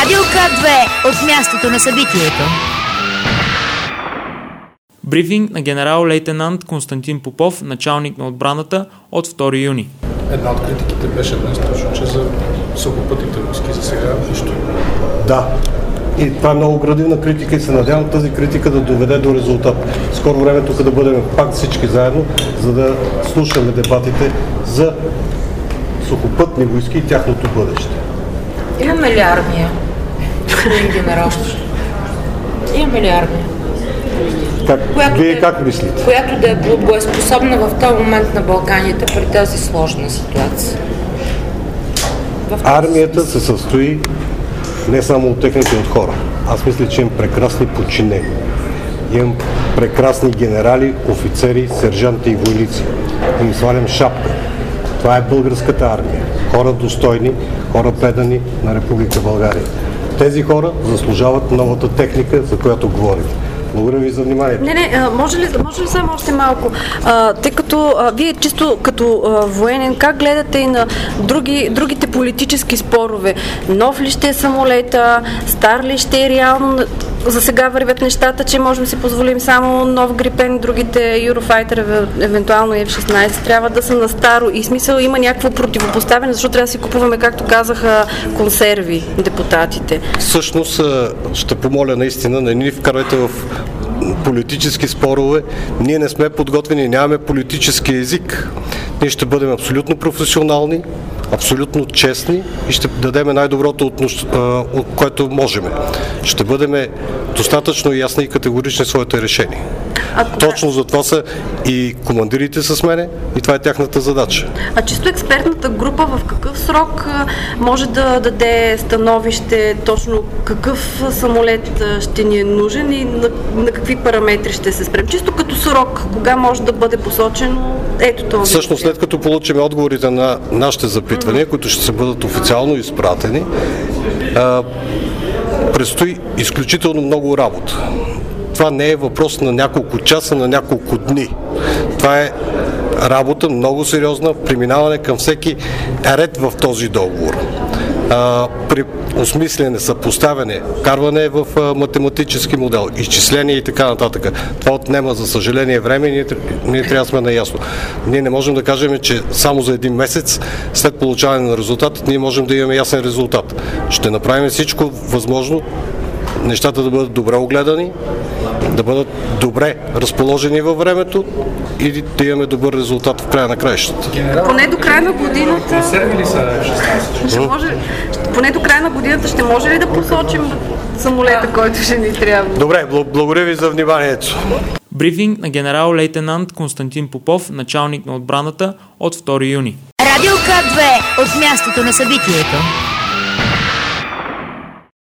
Радио К2 от мястото на събитието. Брифинг на генерал-лейтенант Константин Попов, началник на отбраната, от 2 юни. Една от критиките беше днес точно, че за сухопътните войски за сега нищо. Да. И това е много градивна критика и се надявам тази критика да доведе до резултат. Скоро време тук да бъдем пак всички заедно, за да слушаме дебатите за сухопътни войски и тяхното бъдеще. Имаме ли армия, господин генерал? Имаме ли армия? Вие как мислите? Която да е боеспособна в този момент на Балканите при тази сложна ситуация? Армията се състои не само от техните от хора. Аз мисля, че имам прекрасни подчинени. Имам прекрасни генерали, офицери, сержанти и войници. Им свалям шапка. Това е българската армия. Хора достойни, хора предани на Република България. Тези хора заслужават новата техника, за която говорим. Благодаря ви за вниманието. Може ли само още малко? Тъй като вие чисто като военен, как гледате и на другите политически спорове? Нов ли ще е самолета? Стар ли ще е реално? За сега вървят нещата, че можем да си позволим само нов Грипен, другите Eurofighter, евентуално F-16, трябва да са на старо. И смисъл има някакво противопоставяне, защото трябва да си купуваме, както казаха, консерви депутатите. Всъщност ще помоля наистина, не ни вкарайте в политически спорове. Ние не сме подготвени, нямаме политически език. Ние ще бъдем абсолютно професионални, абсолютно честни и ще дадем най-доброто, което можем. Ще бъдем достатъчно ясни и категорични в своите решения. Точно за това са и командирите с мене и това е тяхната задача. А чисто експертната група в какъв срок може да даде становище точно какъв самолет ще ни е нужен и на какви параметри ще се спрем? Чисто като срок, кога може да бъде посочено ето това? Всъщност след като получим отговорите на нашите запитвания, които ще се бъдат официално изпратени, предстои изключително много работа. Това не е въпрос на няколко часа, на няколко дни. Това е работа много сериозна, преминаване към всеки ред в този договор. При осмислене, съпоставяне, вкарване в математически модел, изчисление и така нататък. Това отнема, за съжаление, време и ние трябва да сме наясно. Ние не можем да кажем, че само за един месец след получаване на резултат ние можем да имаме ясен резултат. Ще направим всичко възможно нещата да бъдат добре огледани, да бъдат добре разположени във времето и да имаме добър резултат в края на краищата. Поне до края на годината... Поне до края на годината ще може ли да посочим самолета, който ще ни трябва? Добре, благодаря ви за вниманието. Брифинг на генерал-лейтенант Константин Попов, началник на отбраната, от 2 юни. Радио К2 от мястото на събитието.